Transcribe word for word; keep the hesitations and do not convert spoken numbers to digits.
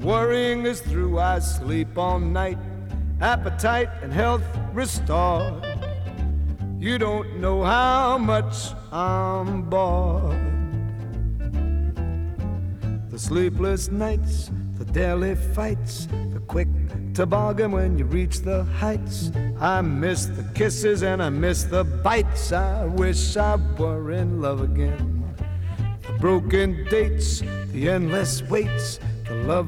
Worrying is through, I sleep all night, appetite and health restored. You don't know how much I'm bored. The sleepless nights, the daily fights, the quick toboggan when you reach the heights. I miss the kisses and I miss the bites. I wish I were in love again. The broken dates, the endless waits, the love